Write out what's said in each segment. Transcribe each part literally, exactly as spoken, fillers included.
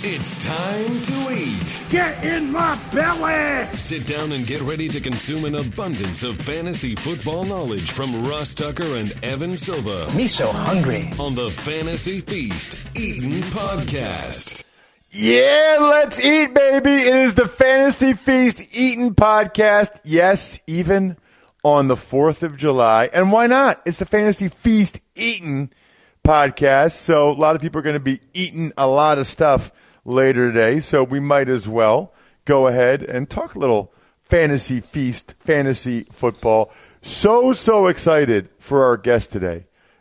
It's time to eat. Get in my belly! Sit down and get ready to consume an abundance of fantasy football knowledge from Ross Tucker and Evan Silva. Me so hungry. On the Fantasy Feast Eatin' Podcast. Yeah, let's eat, baby. It is the Fantasy Feast Eatin' Podcast. Yes, even on the fourth of July. And why not? It's the Fantasy Feast Eatin' Podcast. So a lot of people are going to be eating a lot of stuff later today. So we might as well go ahead and talk a little Fantasy Feast, fantasy football. So, so excited for our guest today.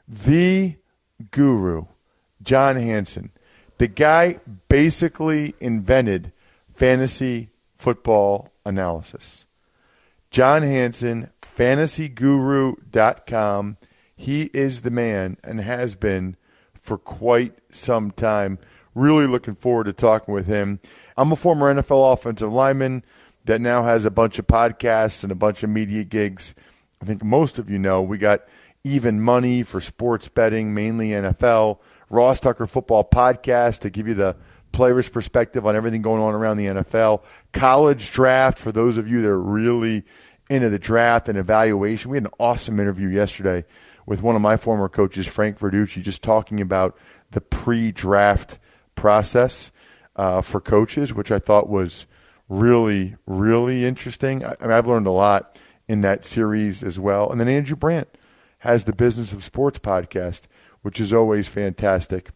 The guru, John Hansen. The guy basically invented fantasy football analysis. John Hansen, fantasy guru dot com. He is the man and has been for quite some time. Really looking forward to talking with him. I'm a former N F L offensive lineman that now has a bunch of podcasts and a bunch of media gigs. I think most of you know we got Even Money for sports betting, mainly N F L. Ross Tucker Football Podcast to give you the player's perspective on everything going on around the N F L. College Draft for those of you that are really into the draft and evaluation. We had an awesome interview yesterday with one of my former coaches, Frank Verducci, just talking about the pre-draft process uh, for coaches, which I thought was really, really interesting. I, I mean, I've learned a lot in that series as well. And then Andrew Brandt has the Business of Sports podcast, which is always fantastic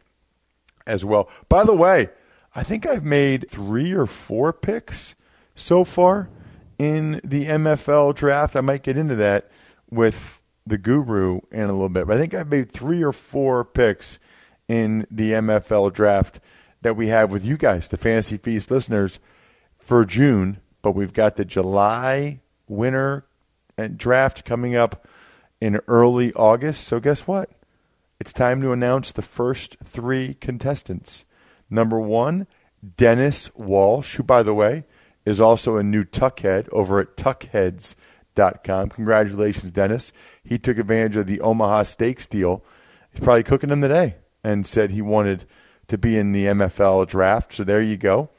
as well. By the way, I think I've made three or four picks so far in the M F L draft. I might get into that with the guru in a little bit. But I think I've made three or four picks in the M F L draft that we have with you guys, the Fantasy Feast listeners, for June. But we've got the July winter draft coming up in early August. So guess what? It's time to announce the first three contestants. Number one, Dennis Walsh, who, by the way, is also a new Tuckhead over at tuckheads dot com. Congratulations, Dennis. He took advantage of the Omaha Steaks deal. He's probably cooking them today and said he wanted to be in the M F L draft. So there you go.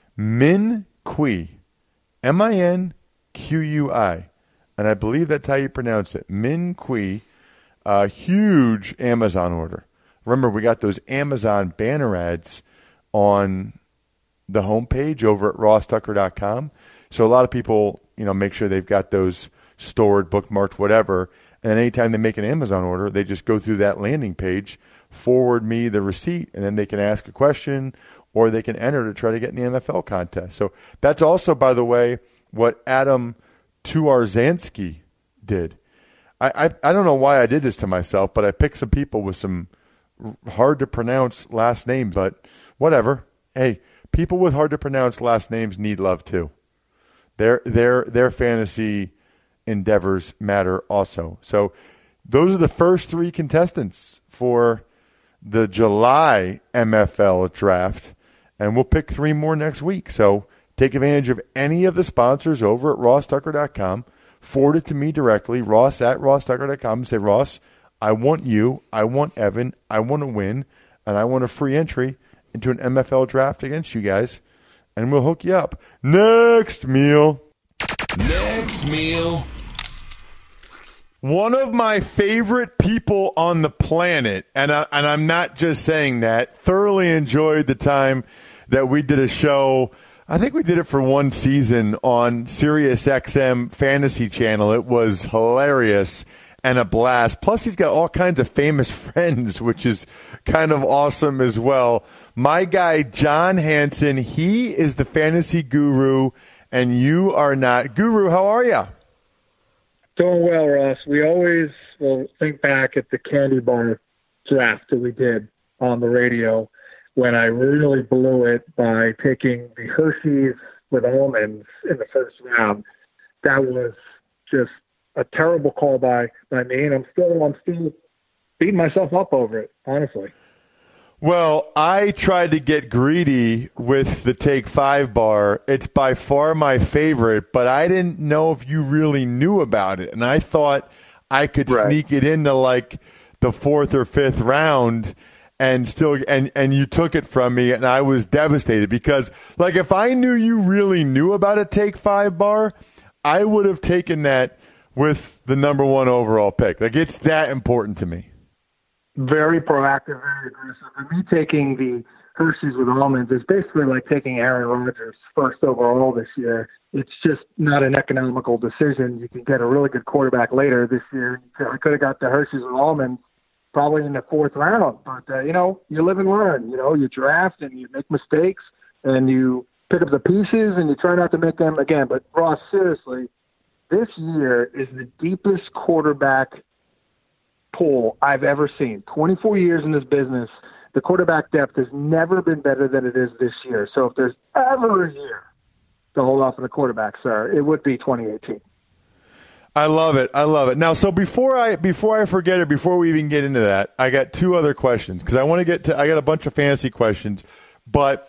Min Quy, M I N Q U I, and I believe that's how you pronounce it. Min Quy. A huge Amazon order. Remember, we got those Amazon banner ads on the homepage over at ross tucker dot com. So a lot of people, you know, make sure they've got those stored, bookmarked, whatever. And anytime they make an Amazon order, they just go through that landing page, forward me the receipt, and then they can ask a question or they can enter to try to get in the M F L contest. So that's also, by the way, what Adam Tuarzansky did. I, I I don't know why I did this to myself, but I picked some people with some hard-to-pronounce last names, but whatever. Hey, people with hard-to-pronounce last names need love too. Their their their fantasy endeavors matter also. So those are the first three contestants for the July M F L draft, and we'll pick three more next week. So take advantage of any of the sponsors over at ross tucker dot com. Forward it to me directly, Ross at ross tucker dot com, and say, Ross, I want you, I want Evan, I want to win, and I want a free entry into an M F L draft against you guys, and we'll hook you up. Next meal. Next meal. One of my favorite people on the planet, and, I, and I'm not just saying that, thoroughly enjoyed the time that we did a show. I think we did it for one season on Sirius X M Fantasy Channel. It was hilarious and a blast. Plus, he's got all kinds of famous friends, which is kind of awesome as well. My guy, John Hansen, he is the fantasy guru, and you are not. Guru, how are you? Doing well, Ross. We always will think back at the candy bar draft that we did on the radio, when I really blew it by picking the Hershey's with almonds in the first round. That was just a terrible call by, by me, and I'm still I'm still beating myself up over it, honestly. Well, I tried to get greedy with the Take Five bar. It's by far my favorite, but I didn't know if you really knew about it, and I thought I could right. sneak it into like the fourth or fifth round. and still and and you took it from me, and I was devastated because, like, if I knew you really knew about a Take Five bar, I would have taken that with the number one overall pick. Like, it's that important to me. Very proactive, very aggressive. And me taking the Hershey's with almonds is basically like taking Aaron Rodgers first overall this year. It's just not an economical decision. You can get a really good quarterback later this year. I could have got the Hershey's with almonds probably in the fourth round. But, uh, you know, you live and learn. You know, you draft and you make mistakes and you pick up the pieces and you try not to make them again. But, Ross, seriously, this year is the deepest quarterback pool I've ever seen. twenty-four years in this business, the quarterback depth has never been better than it is this year. So if there's ever a year to hold off on the quarterback, sir, it would be twenty eighteen. I love it. I love it. Now, so before I before I forget it, before we even get into that, I got two other questions because I want to get to. I got a bunch of fantasy questions, but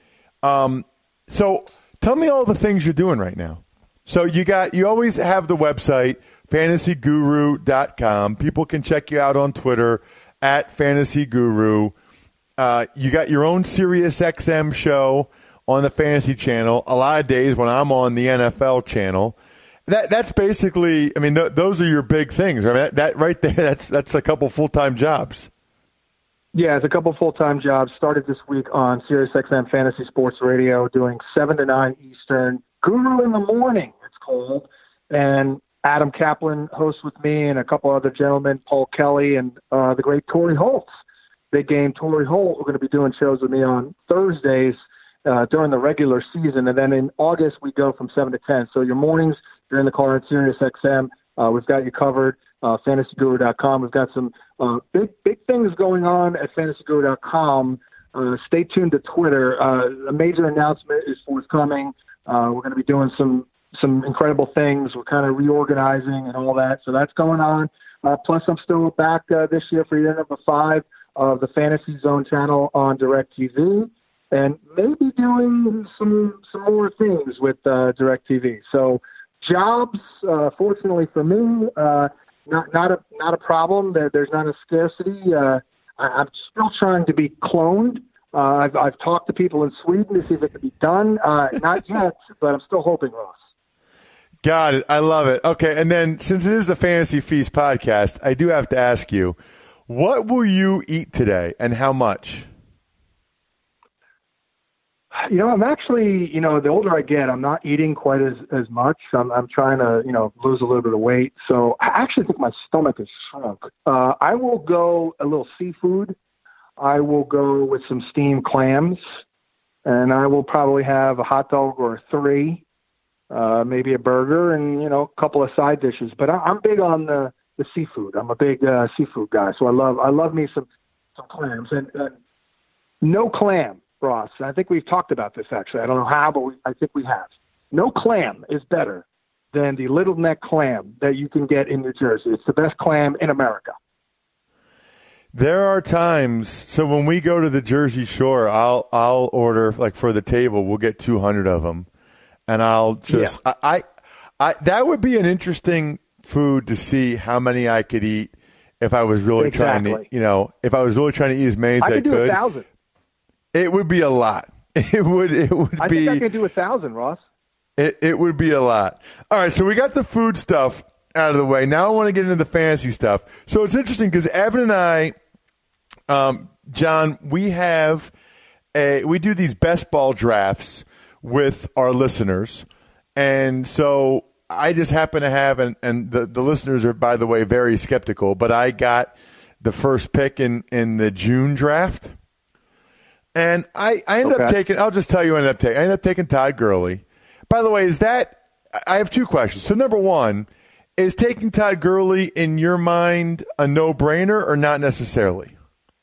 um, so tell me all the things you're doing right now. So you got you always have the website fantasy guru dot com. People can check you out on Twitter at Fantasy Guru. Uh, you got your own Sirius X M show on the Fantasy Channel. A lot of days when I'm on the N F L channel. That that's basically. I mean, th- those are your big things. I mean, that, that right there. That's that's a couple full time jobs. Yeah, it's a couple full time jobs. Started this week on Sirius X M Fantasy Sports Radio, doing seven to nine Eastern. Guru in the Morning, it's called, and Adam Kaplan hosts with me and a couple other gentlemen, Paul Kelly and uh, the great Torrey Holt. Big game Torrey Holt. We're going to be doing shows with me on Thursdays uh, during the regular season. And then in August, we go from seven to ten. So your mornings, you're in the car at Sirius X M. Uh, we've got you covered, uh, fantasy guru dot com. We've got some uh, big, big things going on at fantasy guru dot com. Uh, stay tuned to Twitter. Uh, a major announcement is forthcoming. Uh, we're going to be doing some some incredible things. We're kind of reorganizing and all that. So that's going on. Uh, plus, I'm still back uh, this year for year number five of the Fantasy Zone channel on DirecTV, and maybe doing some some more things with uh, DirecTV. So jobs, uh, fortunately for me, uh, not not a not a problem. There, there's not a scarcity. Uh, I, I'm still trying to be cloned. Uh, I've I've talked to people in Sweden to see if it can be done. Uh, not yet, but I'm still hoping, Ross. Got it. I love it. Okay, and then since it is the Fantasy Feast podcast, I do have to ask you, what will you eat today and how much? You know, I'm actually, you know, the older I get, I'm not eating quite as, as much. I'm, I'm trying to, you know, lose a little bit of weight. So I actually think my stomach is shrunk. Uh, I will go a little seafood. I will go with some steamed clams, and I will probably have a hot dog or three, uh, maybe a burger, and, you know, a couple of side dishes. But I, I'm big on the, the seafood. I'm a big uh, seafood guy, so I love I love me some, some clams. And uh, no clam, Ross. I think we've talked about this, actually. I don't know how, but we, I think we have. No clam is better than the little neck clam that you can get in New Jersey. It's the best clam in America. There are times, so when we go to the Jersey Shore, I'll I'll order, like for the table, we'll get two hundred of them, and I'll just yeah. I, I I that would be an interesting food to see how many I could eat if I was really exactly. trying to, you know, if I was really trying to eat as many as I I could. could. do a thousand. It would be a lot. It would it would I be. think I could do a thousand, Ross. It it would be a lot. All right, so we got the food stuff out of the way. Now I want to get into the fantasy stuff. So it's interesting because Evan and I, um, John, we have a we do these best ball drafts with our listeners, and so I just happen to have, and, and the, the listeners are, by the way, very skeptical, but I got the first pick in, in the June draft. And I, I ended okay. up taking, I'll just tell you, I ended up taking, I ended up taking Todd Gurley. By the way, is that, I have two questions. So number one, is taking Todd Gurley in your mind a no-brainer or not necessarily?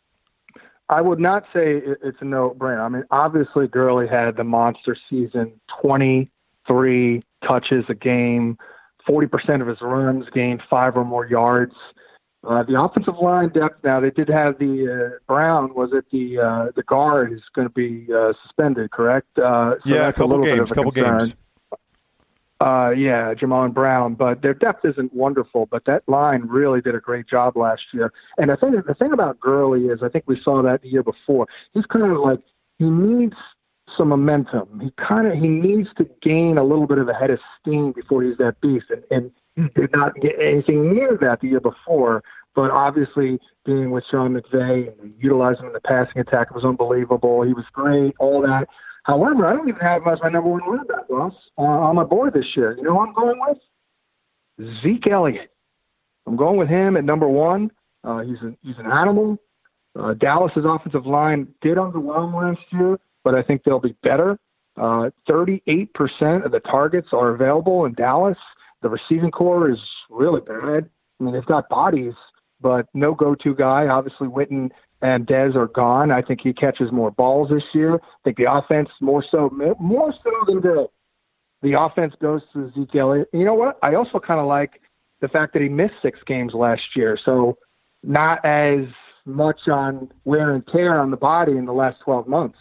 I would not say it's a no-brainer. I mean, obviously Gurley had the monster season, twenty-three touches a game, forty percent of his runs gained five or more yards. Uh, the offensive line depth now, they did have the uh, Brown, was it the uh, the guard is going to be uh, suspended, correct? Uh, so yeah, a couple games, a couple concern. games. Uh, yeah, Jamal and Brown, but their depth isn't wonderful. But that line really did a great job last year. And I think the thing about Gurley is, I think we saw that the year before. He's kind of like he needs some momentum. He kind of he needs to gain a little bit of a head of steam before he's that beast. And, and he did not get anything near that the year before. But obviously, being with Sean McVay and utilizing him in the passing attack was unbelievable. He was great, all that. However, I don't even have him as my number one running back, Ross, uh, on my board this year. You know who I'm going with? Zeke Elliott. I'm going with him at number one. Uh, he's, a, he's an animal. Uh, Dallas's offensive line did underwhelm last year, but I think they'll be better. Uh, thirty-eight percent of the targets are available in Dallas. The receiving core is really bad. I mean, they've got bodies, but no go-to guy. Obviously, Witten and Dez are gone. I think he catches more balls this year. I think the offense more so more so than the the offense goes to Zeke Elliott. You know what? I also kind of like the fact that he missed six games last year, so not as much on wear and tear on the body in the last twelve months.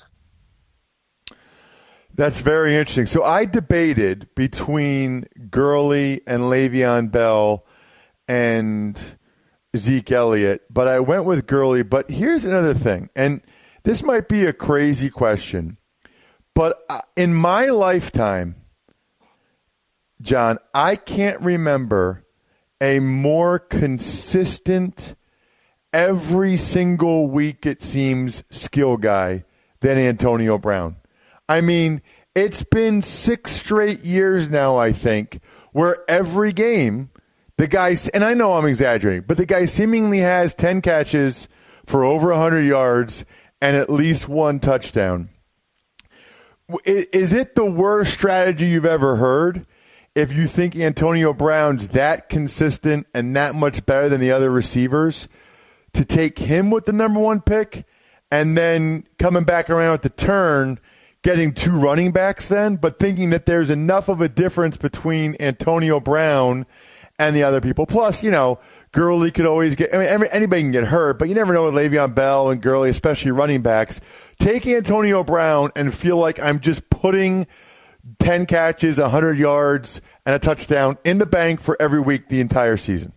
That's very interesting. So I debated between Gurley and Le'Veon Bell and Zeke Elliott, but I went with Gurley. But here's another thing, and this might be a crazy question, but in my lifetime, John, I can't remember a more consistent, every single week it seems, skill guy than Antonio Brown. I mean, it's been six straight years now, I think, where every game the guy, and I know I'm exaggerating, but the guy seemingly has ten catches for over one hundred yards and at least one touchdown. Is it the worst strategy you've ever heard if you think Antonio Brown's that consistent and that much better than the other receivers to take him with the number one pick and then coming back around at the turn, getting two running backs then, but thinking that there's enough of a difference between Antonio Brown and the other people? Plus, you know, Gurley could always get, I mean, every, anybody can get hurt, but you never know with Le'Veon Bell and Gurley, especially running backs. Take Antonio Brown and feel like I'm just putting ten catches, one hundred yards, and a touchdown in the bank for every week the entire season.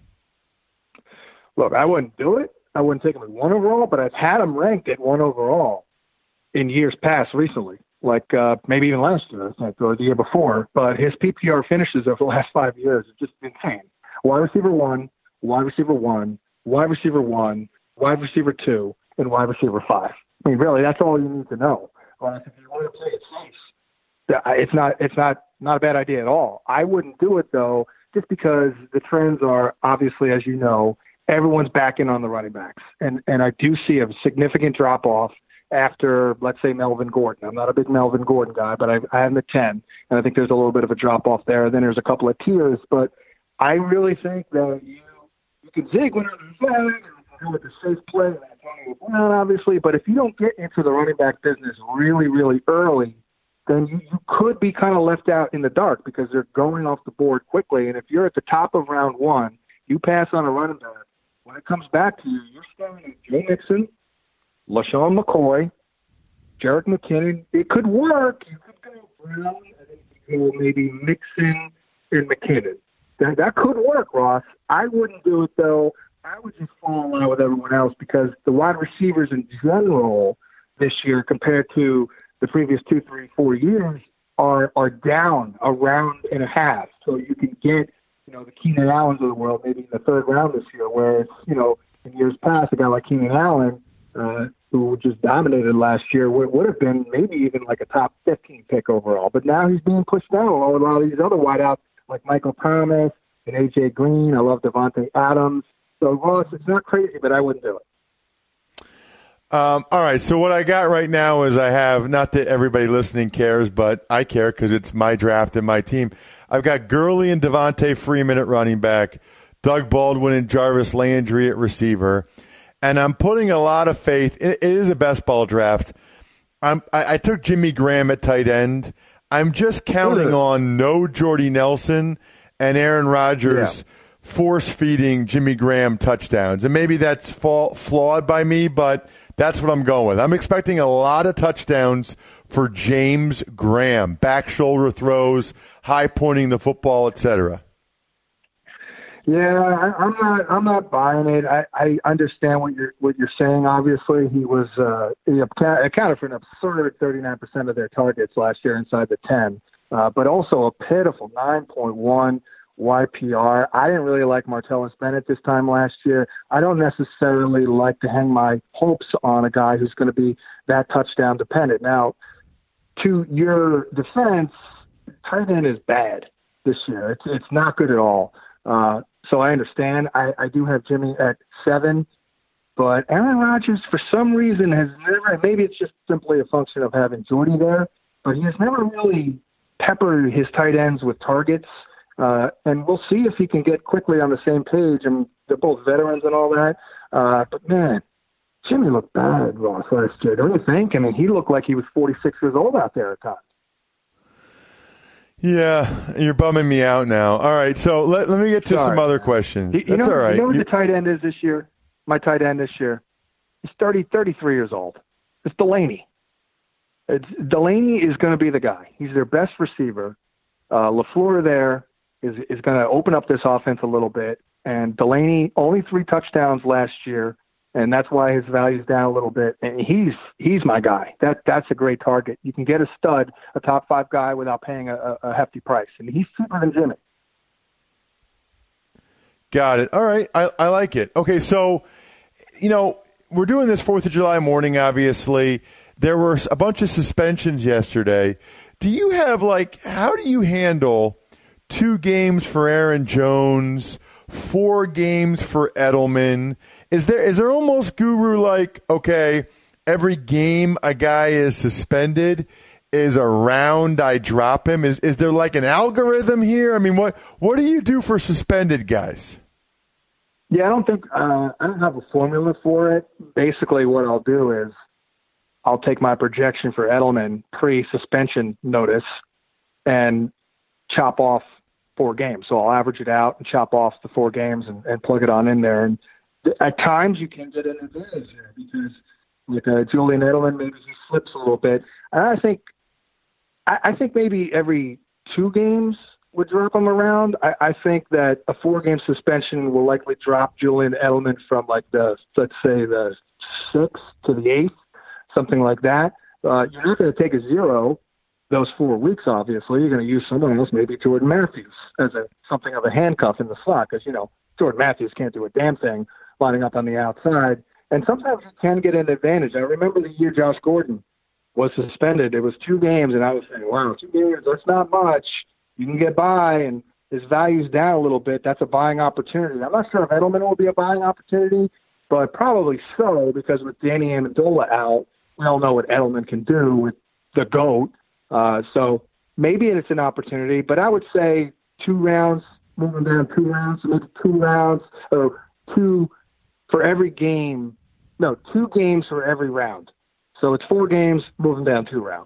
Look, I wouldn't do it. I wouldn't take him at one overall, but I've had him ranked at one overall in years past recently. Like uh, maybe even last year, I think, or the year before. But his P P R finishes over the last five years are just insane. Wide receiver one, wide receiver one, wide receiver one, wide receiver two, and wide receiver five. I mean, really, that's all you need to know. Well, if you want to play it safe, it's not, it's not, not a bad idea at all. I wouldn't do it, though, just because the trends are obviously, as you know, everyone's backing on the running backs. And, and I do see a significant drop-off after, let's say, Melvin Gordon. I'm not a big Melvin Gordon guy, but I, I have him at ten, and I think there's a little bit of a drop-off there. Then there's a couple of tiers, but I really think that you you can zig when there's a flag, and you can go with the safe play and Antonio Brown, obviously, but if you don't get into the running back business really, really early, then you, you could be kind of left out in the dark because they're going off the board quickly, and if you're at the top of round one, you pass on a running back. When it comes back to you, you're starting at Joe Mixon, LaShawn McCoy, Jerick McKinnon. It could work. You could go Brown and then you could go maybe Mixon and McKinnon. That, that could work, Ross. I wouldn't do it, though. I would just fall in line with everyone else because the wide receivers in general this year compared to the previous two, three, four years are are down a round and a half. So you can get, you know, the Keenan Allens of the world maybe in the third round this year, whereas, you know, in years past, a guy like Keenan Allen, Uh, who just dominated last year, would, would have been maybe even like a top fifteen pick overall. But now he's being pushed down along with a lot of these other wideouts like Michael Thomas and A J Green. I love Devontae Adams. So, Ross, it's not crazy, but I wouldn't do it. Um, all right, so what I got right now is I have, not that everybody listening cares, but I care because it's my draft and my team. I've got Gurley and Devontae Freeman at running back, Doug Baldwin and Jarvis Landry at receiver. And I'm putting a lot of faith. It, it is a best ball draft. I'm, I, I took Jimmy Graham at tight end. I'm just counting on no Jordy Nelson and Aaron Rodgers yeah. force-feeding Jimmy Graham touchdowns. And maybe that's fa- flawed by me, but that's what I'm going with. I'm expecting a lot of touchdowns for James Graham? Back shoulder throws, high pointing the football, et cetera. Yeah, I, I'm not. I'm not buying it. I, I understand what you're what you're saying. Obviously, he was uh, he accounted for an absurd thirty-nine percent of their targets last year inside the ten, uh, but also a pitiful nine point one Y P R. I didn't really like Martellus Bennett this time last year. I don't necessarily like to hang my hopes on a guy who's going to be that touchdown dependent. Now, to your defense, tight end is bad this year. It's it's not good at all. Uh, so I understand. I, I do have Jimmy at seven, but Aaron Rodgers, for some reason, has never, maybe it's just simply a function of having Jordy there, but he has never really peppered his tight ends with targets. Uh, and we'll see if he can get quickly on the same page. And they're both veterans and all that. Uh, but, man, Jimmy looked bad, Ross, last year. Don't you think? I mean, he looked like he was forty-six years old out there at times. Yeah, you're bumming me out now. All right, so let, let me get to Sorry. some other questions. You, you That's know, all right. You know what you... the tight end is this year? My tight end this year? He's thirty, thirty-three years old. It's Delaney. It's, Delaney is going to be the guy. He's their best receiver. Uh, LaFleur there is, is going to open up this offense a little bit. And Delaney, only three touchdowns last year, and that's why his value's down a little bit. And he's he's my guy. That That's a great target. You can get a stud, a top five guy, without paying a, a hefty price. And he's cheaper than Jimmy. Got it. All right. I, I like it. Okay, so, you know, we're doing this fourth of July morning, obviously. There were a bunch of suspensions yesterday. Do you have, like, how do you handle two games for Aaron Jones, four games for Edelman? Is there is there almost guru like, okay, every game a guy is suspended is a round I drop him? Is is there like an algorithm here? I mean, what what do you do for suspended guys? Yeah, I don't think uh, I don't have a formula for it. Basically, what I'll do is I'll take my projection for Edelman pre-suspension notice and chop off four games. So I'll average it out and chop off the four games and, and plug it on in there. And at times you can get an advantage there because with uh, Julian Edelman, maybe he slips a little bit. And I think, I, I think maybe every two games would drop him around. I, I think that a four-game suspension will likely drop Julian Edelman from like the, let's say the sixth to the eighth, something like that. Uh, you're not going to take a zero those four weeks, obviously. You're going to use someone else, maybe Jordan Matthews, as a something of a handcuff in the slot because, you know, Jordan Matthews can't do a damn thing lining up on the outside. And sometimes you can get an advantage. I remember the year Josh Gordon was suspended. It was two games, and I was saying, wow, two games, that's not much. You can get by, and his value's down a little bit. That's a buying opportunity. I'm not sure if Edelman will be a buying opportunity, but probably so because with Danny Amendola out, we all know what Edelman can do with the GOAT. Uh, so maybe it's an opportunity, but I would say two rounds, moving down two rounds, so maybe two rounds or two for every game. No, two games for every round. So it's four games, moving down two rounds.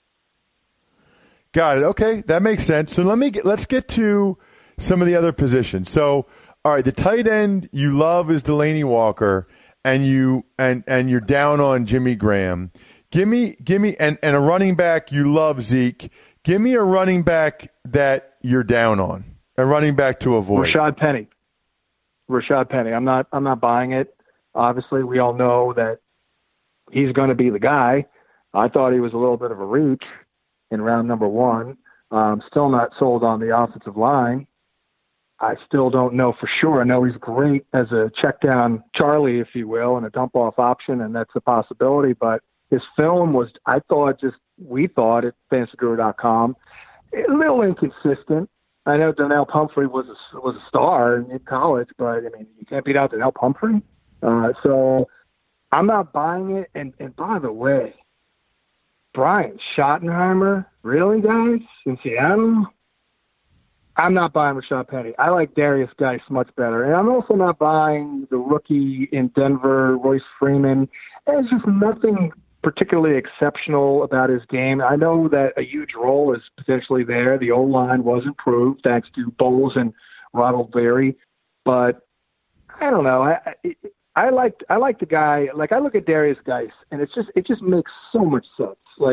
Got it. Okay, that makes sense. So let me get, let's get to some of the other positions. So, all right, the tight end you love is Delaney Walker, and you and and you're down on Jimmy Graham. Give me, give me, and, and a running back you love, Zeke. Give me a running back that you're down on. A running back to avoid. Rashad Penny. Rashad Penny. I'm not. I'm not buying it. Obviously, we all know that he's going to be the guy. I thought he was a little bit of a reach in round number one. Um, still not sold on the offensive line. I still don't know for sure. I know he's great as a check down Charlie, if you will, and a dump off option, and that's a possibility. But his film was, I thought, just we thought at fantasy guru dot com, a little inconsistent. I know Donnell Pumphrey was a, was a star in college, but I mean, you can't beat out Donnell Pumphrey. Uh, so I'm not buying it. And, and by the way, Brian Schottenheimer, really, guys, in Seattle? I'm not buying Rashad Penny. I like Darius Geis much better. And I'm also not buying the rookie in Denver, Royce Freeman. There's just nothing particularly exceptional about his game. I know that a huge role is potentially there. The O-line was improved thanks to Bowles and Ronald Berry. But I don't know. I, I I like I like the guy. Like I look at Darius Geis, and it's just it just makes so much sense. Like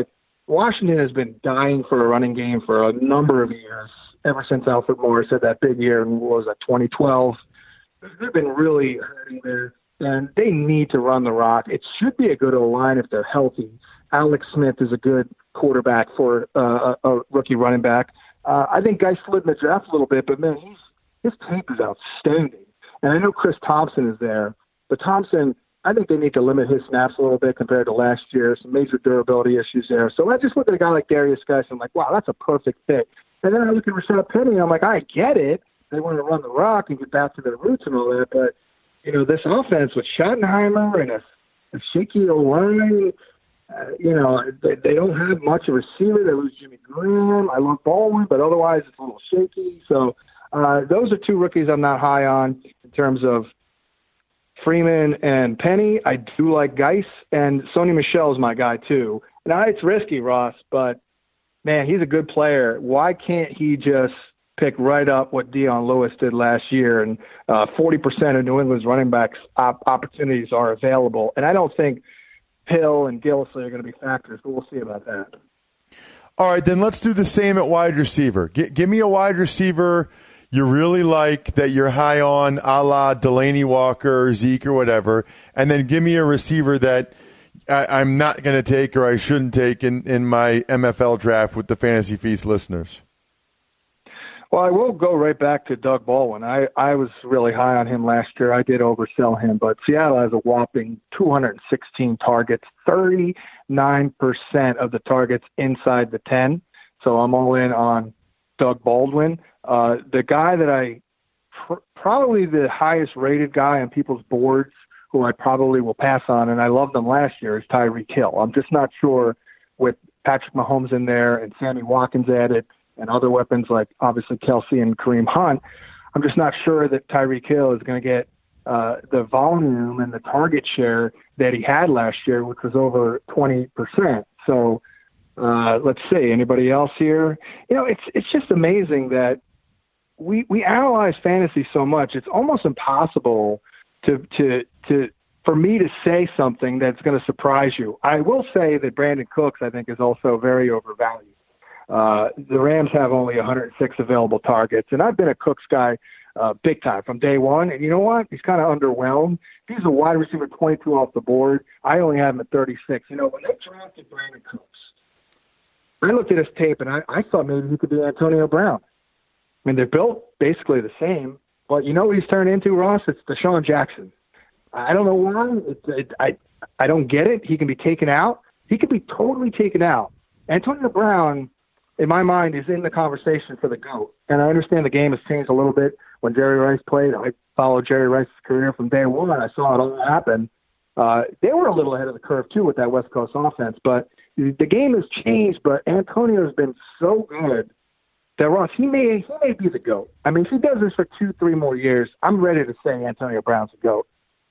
Washington has been dying for a running game for a number of years, ever since Alfred Morris had that big year in, what was that, twenty twelve. They've been really hurting there, and they need to run the rock. It should be a good O-line if they're healthy. Alex Smith is a good quarterback for uh, a, a rookie running back. Uh, I think Guy slid in the draft a little bit, but, man, he's, his tape is outstanding. And I know Chris Thompson is there, but Thompson, I think they need to limit his snaps a little bit compared to last year. Some major durability issues there. So I just look at a guy like Darius Geis, and I'm like, wow, that's a perfect fit. And then I look at Rashad Penny, and I'm like, I get it. They want to run the rock and get back to their roots and all that. But, you know, this offense with Schottenheimer and a, a shaky O-line, uh, you know, they, they don't have much of a receiver. They lose Jimmy Graham. I love Baldwin, but otherwise it's a little shaky. So uh, those are two rookies I'm not high on in terms of Freeman and Penny. I do like Geis, and Sony Michel is my guy too. Now, it's risky, Ross, but, man, he's a good player. Why can't he just pick right up what Dion Lewis did last year? And uh, forty percent of New England's running backs op- opportunities are available. And I don't think Hill and Gillisley are going to be factors, but we'll see about that. All right, then let's do the same at wide receiver. G- give me a wide receiver you really like that you're high on, a la Delaney Walker, Zeke, or whatever, and then give me a receiver that I, I'm not going to take or I shouldn't take in, in my M F L draft with the Fantasy Feast listeners. Well, I will go right back to Doug Baldwin. I, I was really high on him last year. I did oversell him, but Seattle has a whopping two hundred sixteen targets, thirty-nine percent of the targets inside the ten. So I'm all in on Doug Baldwin. Uh, the guy that I pr- probably the highest rated guy on people's boards who I probably will pass on, and I loved them last year, is Tyreek Hill. I'm just not sure with Patrick Mahomes in there and Sammy Watkins added and other weapons like obviously Kelsey and Kareem Hunt. I'm just not sure that Tyreek Hill is going to get uh, the volume and the target share that he had last year, which was over twenty percent. So uh, let's see. Anybody else here? You know, it's it's just amazing that we we analyze fantasy so much. It's almost impossible to to to for me to say something that's going to surprise you. I will say that Brandon Cooks, I think, is also very overvalued. Uh, the Rams have only one hundred six available targets, and I've been a Cooks guy uh, big time from day one. And you know what? He's kind of underwhelmed. He's a wide receiver twenty-two off the board. I only have him at thirty-six. You know, when they drafted Brandon Cooks, I looked at his tape, and I, I thought maybe he could be Antonio Brown. I mean, they're built basically the same, but you know what he's turned into, Ross? It's Deshaun Jackson. I don't know why. It, it, I I don't get it. He can be taken out. He could be totally taken out. Antonio Brown, in my mind, is in the conversation for the GOAT. And I understand the game has changed a little bit. When Jerry Rice played, I followed Jerry Rice's career from day one. I saw it all happen. Uh, they were a little ahead of the curve, too, with that West Coast offense. But the game has changed, but Antonio has been so good that, Ross, he may, he may be the GOAT. I mean, if he does this for two, three more years, I'm ready to say Antonio Brown's the GOAT.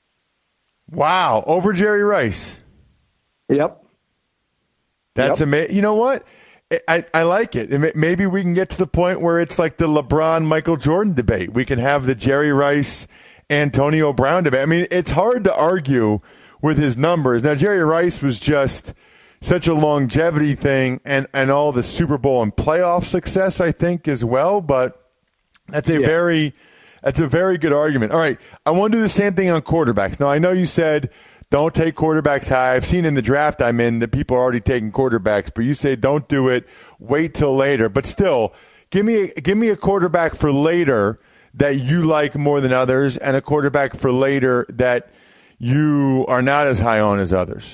Wow. Over Jerry Rice. Yep. That's yep. amazing. You know what? I, I like it. Maybe we can get to the point where it's like the LeBron, Michael Jordan debate. We can have the Jerry Rice, Antonio Brown debate. I mean, it's hard to argue with his numbers. Now, Jerry Rice was just such a longevity thing and, and all the Super Bowl and playoff success, I think, as well. But that's a yeah. very that's a very good argument. All right, I want to do the same thing on quarterbacks. Now, I know you said don't take quarterbacks high. I've seen in the draft I'm in that people are already taking quarterbacks, but you say don't do it. Wait till later. But still, give me a, give me a quarterback for later that you like more than others, and a quarterback for later that you are not as high on as others.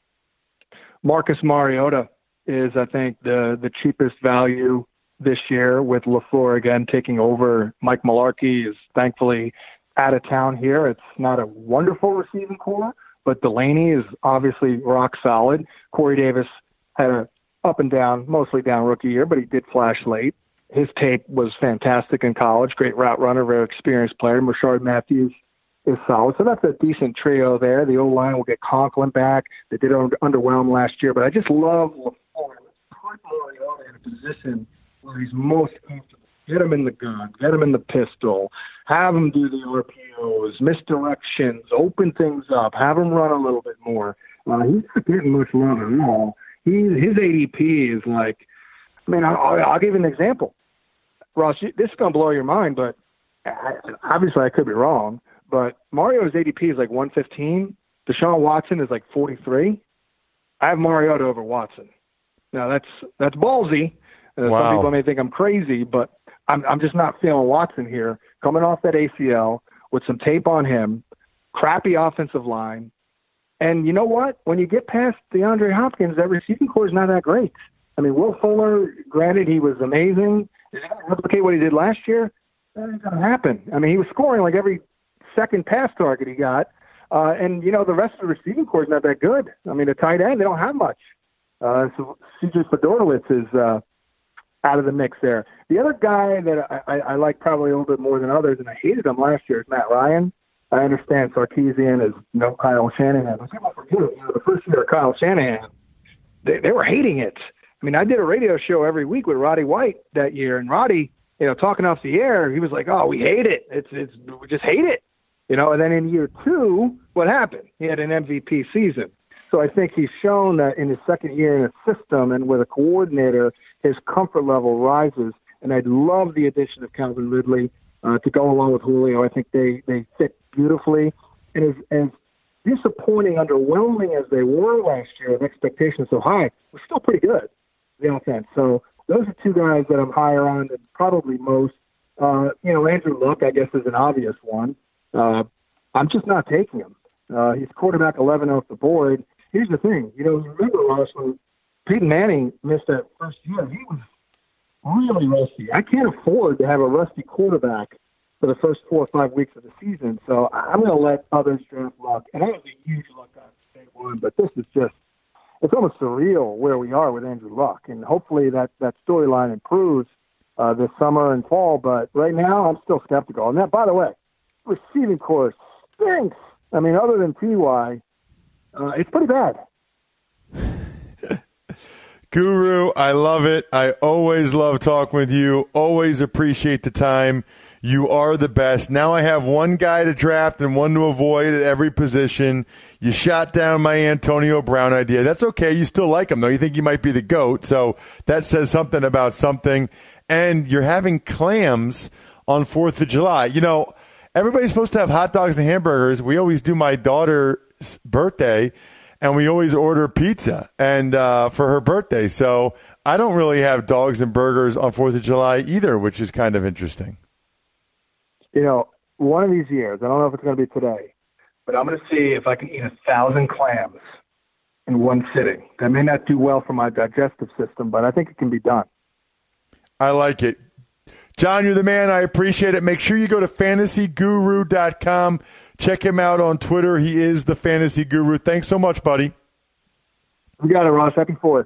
Marcus Mariota is, I think, the the cheapest value this year with LaFleur again taking over. Mike Mularkey is thankfully out of town here. It's not a wonderful receiving core, but Delaney is obviously rock solid. Corey Davis had a up and down, mostly down rookie year, but he did flash late. His tape was fantastic in college. Great route runner, very experienced player. Rashard Matthews is solid. So that's a decent trio there. The O-line will get Conklin back. They did under- underwhelm last year, but I just love LaFleur. Let's put Mariota in a position where he's most comfortable. Get him in the gun. Get him in the pistol. Have him do the R P Os, misdirections, open things up. Have him run a little bit more. Uh, he's not getting much love at all. He his A D P is like, I mean, I'll, I'll give you an example. Ross, this is going to blow your mind, but I, obviously I could be wrong, but Mariota's A D P is like one fifteen. Deshaun Watson is like forty-three. I have Mariota over Watson. Now, that's that's ballsy. Uh, wow. Some people may think I'm crazy, but I'm, I'm just not feeling Watson here. Coming off that A C L with some tape on him, crappy offensive line. And you know what? When you get past DeAndre Hopkins, that receiving core is not that great. I mean, Will Fuller, granted, he was amazing. Is he going to replicate what he did last year? That ain't going to happen. I mean, he was scoring like every second pass target he got. Uh, and, you know, the rest of the receiving core is not that good. I mean, the tight end, they don't have much. Uh, so C J Fedorowicz is uh, out of the mix there. The other guy that I, I, I like probably a little bit more than others, and I hated him last year, is Matt Ryan. I understand Sarkisian is no Kyle Shanahan. You know, the first year of Kyle Shanahan, they, they were hating it. I mean, I did a radio show every week with Roddy White that year, and Roddy, you know, talking off the air, he was like, "Oh, we hate it. It's it's we just hate it." You know, and then in year two, what happened? He had an M V P season. So I think he's shown that in his second year in a system and with a coordinator, his comfort level rises. And I'd love the addition of Calvin Ridley uh, to go along with Julio. I think they, they fit beautifully. And as, as disappointing, underwhelming as they were last year, and expectations so high, we're still pretty good, the offense. So those are two guys that I'm higher on than probably most. Uh, you know, Andrew Luck, I guess, is an obvious one. Uh, I'm just not taking him. Uh, he's quarterback eleven off the board. Here's the thing. You know, you remember, Ross, when Peyton Manning missed that first year, he was really rusty. I can't afford to have a rusty quarterback for the first four or five weeks of the season, so I'm going to let others draft Luck. And I was a huge Luck guy from day one, but this is just, it's almost surreal where we are with Andrew Luck. And hopefully that, that storyline improves uh, this summer and fall, but right now I'm still skeptical. And that, by the way, receiving core stinks. I mean, other than T Y, uh, it's pretty bad. Guru, I love it. I always love talking with you. Always appreciate the time. You are the best. Now I have one guy to draft and one to avoid at every position. You shot down my Antonio Brown idea. That's okay. You still like him, though. You think he might be the GOAT, so that says something about something. And you're having clams on fourth of July. You know, everybody's supposed to have hot dogs and hamburgers. We always do my daughter's birthday, and we always order pizza and uh, for her birthday. So I don't really have dogs and burgers on fourth of July either, which is kind of interesting. You know, one of these years, I don't know if it's going to be today, but I'm going to see if I can eat a thousand clams in one sitting. That may not do well for my digestive system, but I think it can be done. I like it. John, you're the man. I appreciate it. Make sure you go to fantasy guru dot com. Check him out on Twitter. He is the Fantasy Guru. Thanks so much, buddy. We got it, Ross. Happy fourth.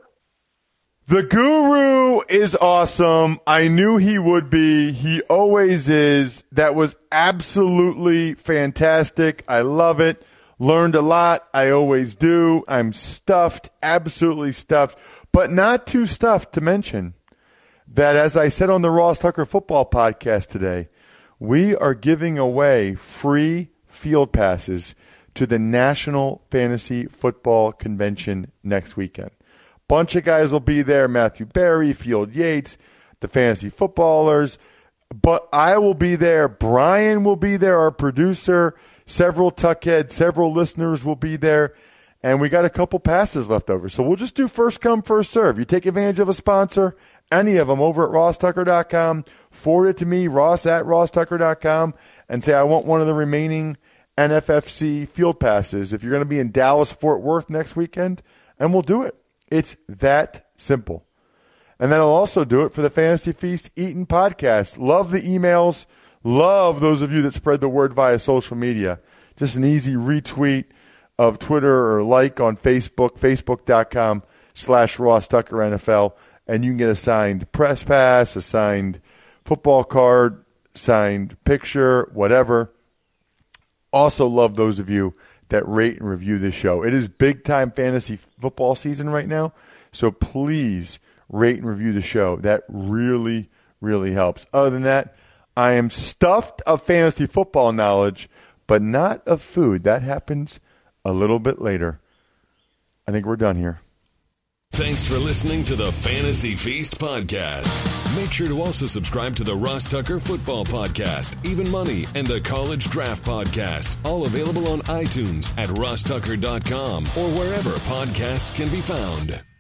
The Guru is awesome. I knew he would be. He always is. That was absolutely fantastic. I love it. Learned a lot. I always do. I'm stuffed, absolutely stuffed, but not too stuffed to mention that, as I said on the Ross Tucker Football Podcast today, we are giving away free field passes to the National Fantasy Football Convention next weekend. Bunch of guys will be there, Matthew Berry, Field Yates, the fantasy footballers. But I will be there. Brian will be there, our producer. Several Tuckheads, several listeners will be there. And we got a couple passes left over. So we'll just do first come, first serve. You take advantage of a sponsor, any of them, over at ross tucker dot com. Forward it to me, ross at ross tucker dot com, and say, I want one of the remaining N F F C field passes if you're going to be in Dallas, Fort Worth next weekend, and we'll do it. It's that simple. And then I'll also do it for the Fantasy Feast Eaton podcast. Love the emails. Love those of you that spread the word via social media. Just an easy retweet of Twitter or like on Facebook, facebook.com slash Ross Tucker NFL. And you can get a signed press pass, a signed football card, signed picture, whatever. Also love those of you that rate and review this show. It is big-time fantasy football season right now, so please rate and review the show. That really, really helps. Other than that, I am stuffed of fantasy football knowledge, but not of food. That happens a little bit later. I think we're done here. Thanks for listening to the Fantasy Feast podcast. Make sure to also subscribe to the Ross Tucker Football Podcast, Even Money, and the College Draft Podcast, all available on iTunes, at ross tucker dot com, or wherever podcasts can be found.